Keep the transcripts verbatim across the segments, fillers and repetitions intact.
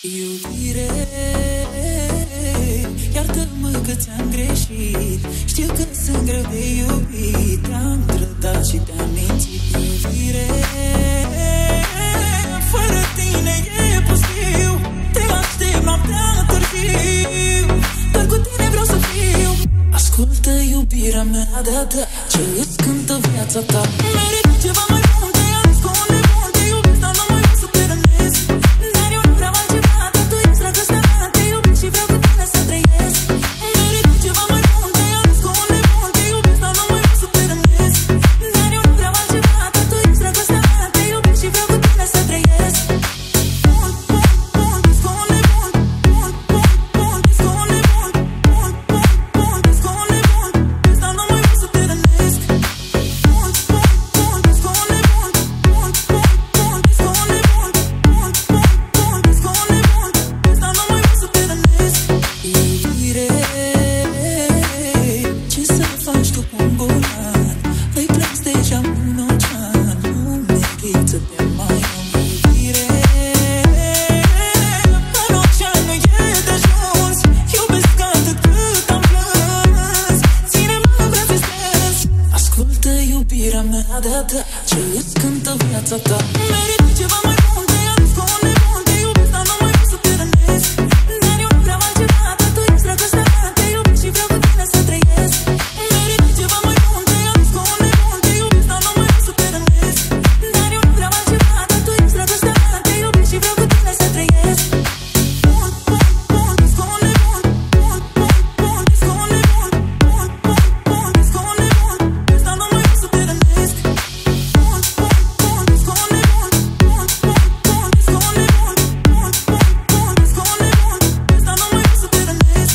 Iubire, iartă-mă că ți-am greșit. Știu că sunt greu de iubit. Te-am trădat și te-am mințit. Iubire, fără tine e pustiu. Te aștept noaptea târziu. Doar cu tine vreau să fiu. Ascultă iubirea mea, da, da, ce îți cântă viața ta. Merit ceva mai bun, te ascunde bun. Te iubesc, dar nu mai vreau să te rănesc. Dar eu nu vreau altceva, dar tu ești dragostea mea. Te iubesc și vreau cu tine să trăiesc. Merit ceva mai bun, te ascunde bun. Te iubesc, dar nu mai vreau să te rănesc. Dar eu nu vreau altceva, dar tu ești dragostea mea. Te iubesc și vreau cu tine să trăiesc. Bun, bun, bun, ascunde bun. Bun, bun, bun, ascunde bun. Bun, bun, bun, ascunde bun. Dar nu mai vreau să te rănesc. Bun, bun, bun, ascunde bun. Bun, bun, bun, ascunde bun. Bun, bun, bun, ascunde bun. Dar nu mai vreau să te rănesc. Iubire, ce să faci tu cu un golan? Îi pleci deja un ocean. Nu merit să te mai am. Iubire, în ocean nu e de ajuns. Iubesc atât cât am plâns. Ține-mă în brațe strâns. Ascultă iubirea mea, da, da, ce îți cântă viața ta. Merit ceva mai bun, te ascunde bun. Te iubesc, dar nu mai vreau să te rănesc. Dar eu nu vreau altceva, dar tu ești dragostea mea. Te iubesc și vreau cu tine să trăiesc. Merit ceva mai bun, te ascunde bun. Te iubesc, dar nu mai vreau să te rănesc. Dar eu nu vreau altceva, dar tu ești dragostea mea. Te iubesc și vreau cu tine să trăiesc. Bun, bun, bun, ascunde bun. Bun, bun, bun, ascunde bun. Bun, bun, bun, ascunde bun. Dar nu mai vreau să te rănesc. Bun, bun, bun, ascunde bun. Bun, bun, bun, ascunde bun. Bun, bun, bun, ascunde bun. Dar nu mai vreau să te rănesc.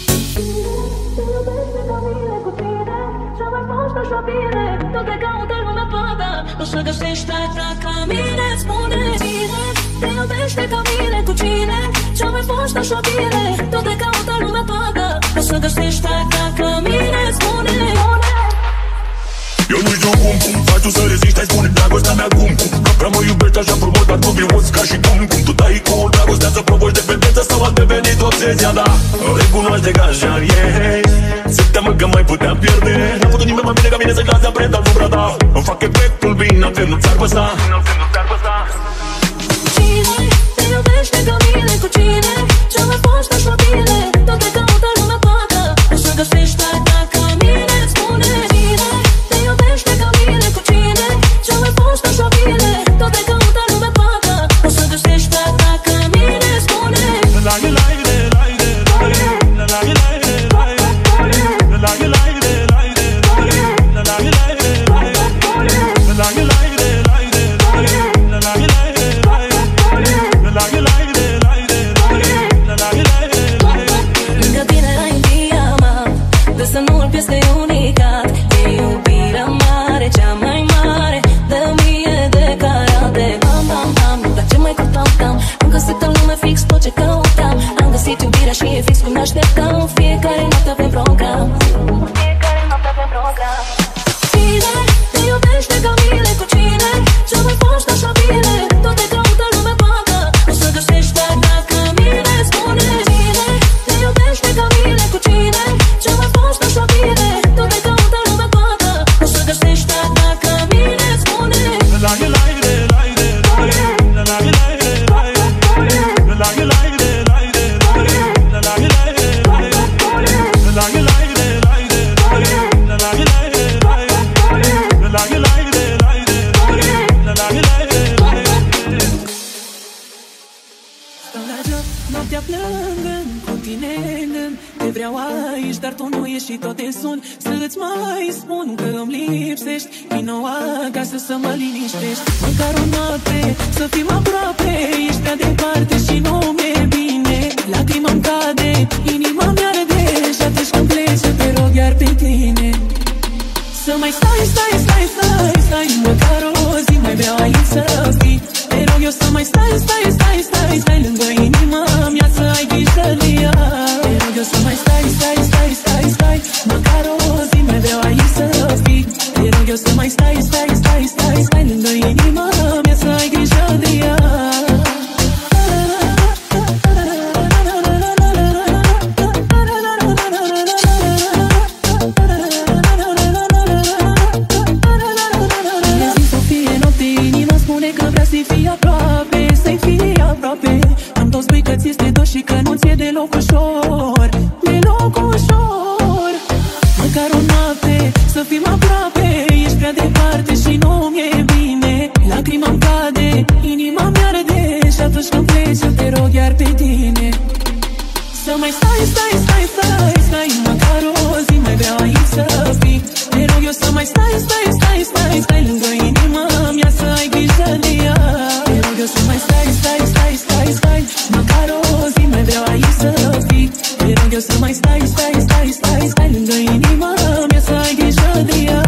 Tu te caută lumea toată, nu se găsește așa ca mine. Spune cine te iubește ca mine, cu cine ce-a mai fost așa bine. Tu te caută lumea toată, nu se găsește așa ca mine. Spune, spune. Eu nu știu cum, cum faci tu să reziști, ai spune dragostea mea cum, cum. Că prea mă iubești așa frumos, dar tu viuți ca și cum, cum. Tu dai cu dragostea să provoci dependență sau a devenit obsesia, da. Recunoaște că așa e, se teamă că mai putea pierde. N-a făcut nimeni mai bine ca mine să clase aprenda asupra ta. Îmi fac efectul bine, altfel nu ți-ar păsa. Cine te iubește ca mine, cu cine ce-a mai fost așa bine. Tu te caută lumea toată, nu se găsește așa ca mine. Spune cine te iubește ca mine, cu cine ce-a mai fost așa bine. Tu te caută lumea toată, nu se găsește așa ca mine. Spune La la la la la la la lângă tine ai invidia mea, de să nu-l pierzi că e unicat. E iubirea mare, cea mai mare, de mie de karate. Am, am, am, dar ce mai căutam? Am găsit în lume fix tot ce căutam. Am găsit iubirea și e fix cum ne așteptam. Fiecare noapte avem program. Fiecare noapte avem program. Cine te iubește ca mine, cu cine ce-a mai fost așa bine. Tot te caută lumea toată, nu se găsește dacă mine. Spune cine te iubește ca mine, cu cine ce-a mai fost așa bine. Tot te caută lumea toată, nu se găsește dacă mine. Spune la la la la la la la la Noaptea plângând, cu tine în gând. Te vreau aici, dar tu nu ești și tot te sun. Să-ți mai spun că îmi lipsești. Vino acasă să mă liniștești. Măcar o noapte, să fim aproape. Ești prea departe și nu mi-e bine. Lacrima-mi cade, inima mi-arde. Și atunci când pleci, să te rog iar pe tine. Să mai stai, stai, stai, stai, stai. Măcar o zi mai vreau aici să fii. Te rog eu să mai stai, stai, stai, stai, stai lângă inima mea, să ai grijă de ea. Te rog eu să mai stai, stai, stai, stai, stai. Măcar o zi mai vreau aici să fii. Te rog eu să mai stai, stai, stai, stai, stai lângă inima mea, să ai grijă de ea. atunci când pleci, eu te rog iar pe tine să mai stai, stai, stai, stai, stai măcar o zi, mai vreau aici să fii. Te rog eu să mai stai, stai, stai, stai, stai lângă inima mea, să ai grijă de ea. Te rog eu să mai stai, stai, stai, stai, stai măcar o zi, mai vreau aici să fii. Te rog eu să mai stai, stai, stai, stai, stai lângă inima mea, să ai grijă de ea.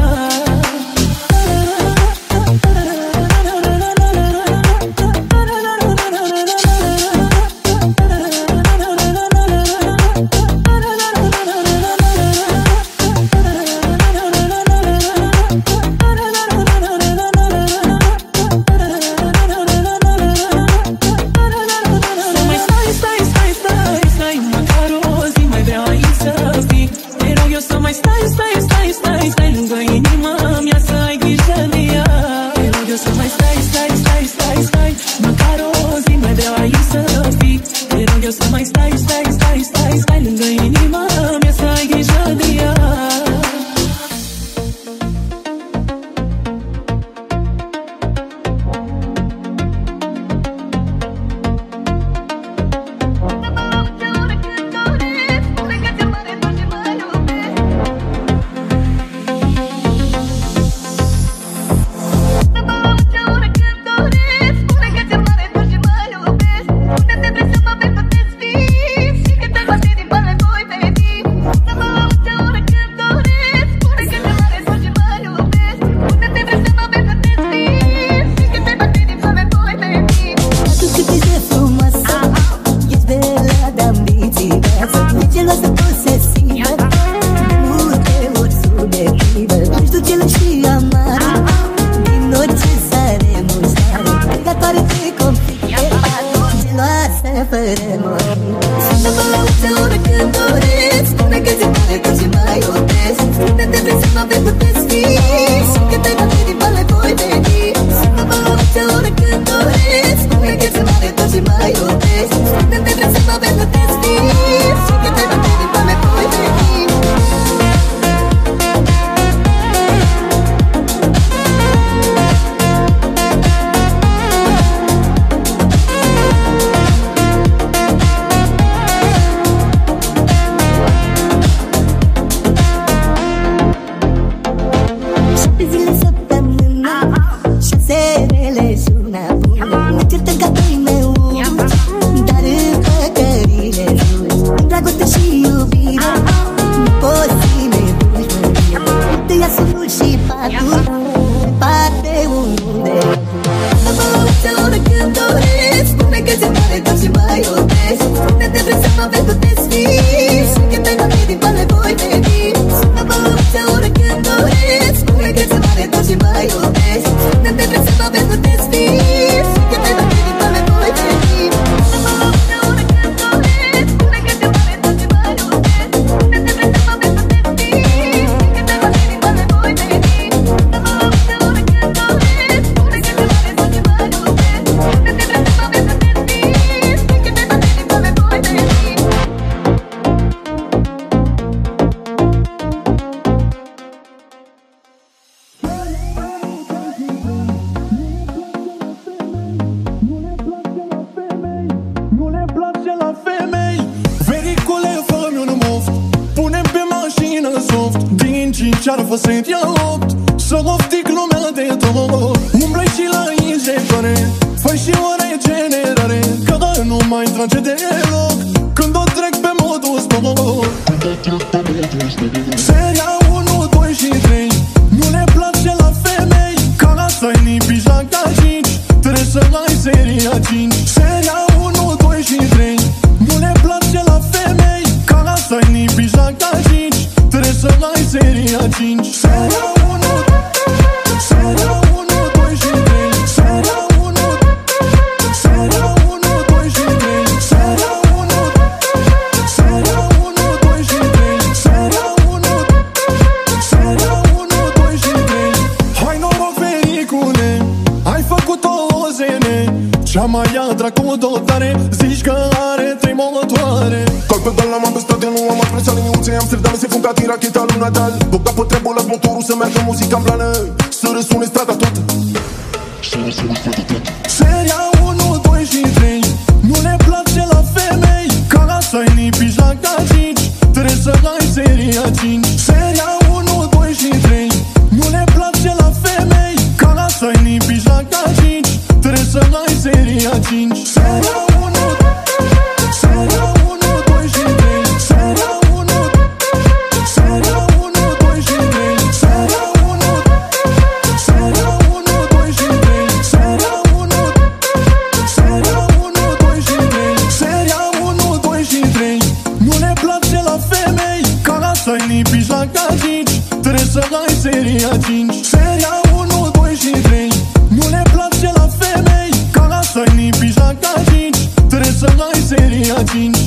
Cea mai ia dracu dotare, zici că are trei motoare. Calcă de la m-am pe stadion, nu am mai preția liniuței Amsterdam, se funca din racheta lui Nadal. Băga pe trebul la motorul să meargă muzica în plană, să răsune strada toată, să răsune strada toată. Seria unu, doi și trei, cinci. Seria unu, seria unu, doi și trei. Seria unu, seria unu, doi și trei. Seria unu, seria unu, doi și trei. Seria unu, seria unu, doi și trei. Seria unu, doi și trei. Nu ne place la femei ca la Saini Pijla ca cinci. Trebuie să ai seria cinci. Seria unu, doi și trei. Nu ne place la femei ca la Saini Pijla ca cinci. Trebuie să ai seria cinci.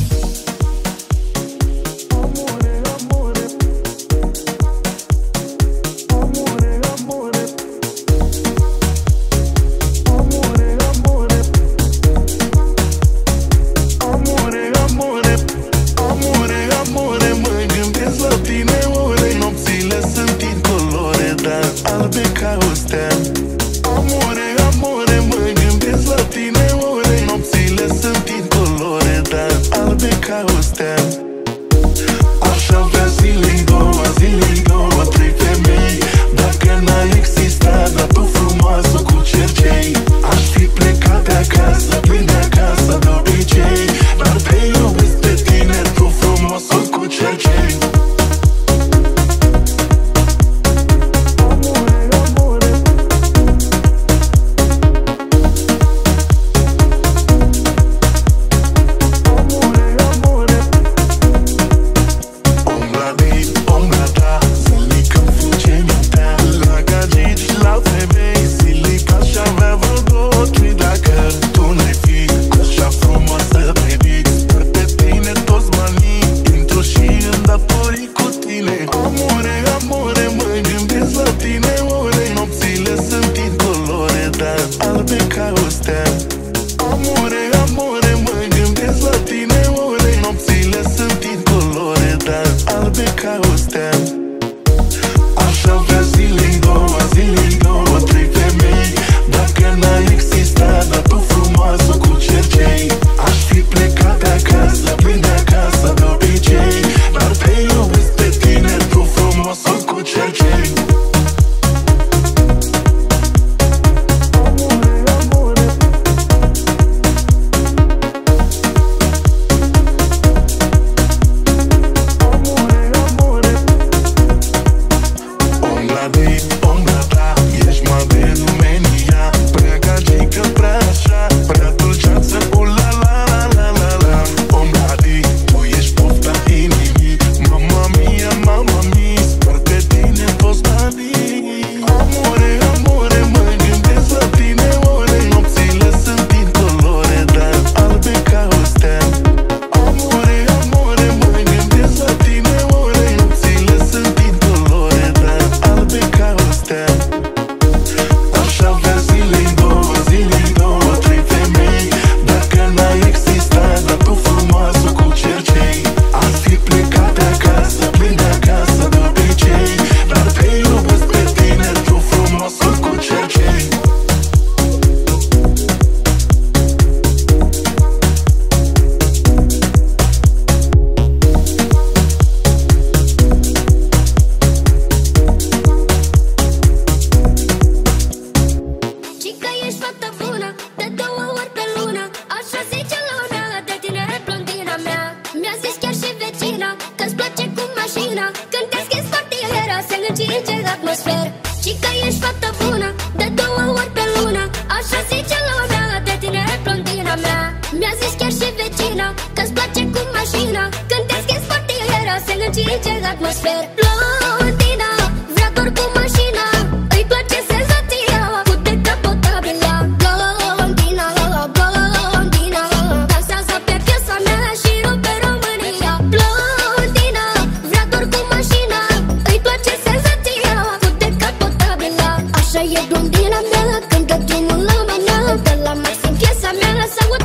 Așa e blondina mea, când dă drumul la mână, de la maxim piesa mea, să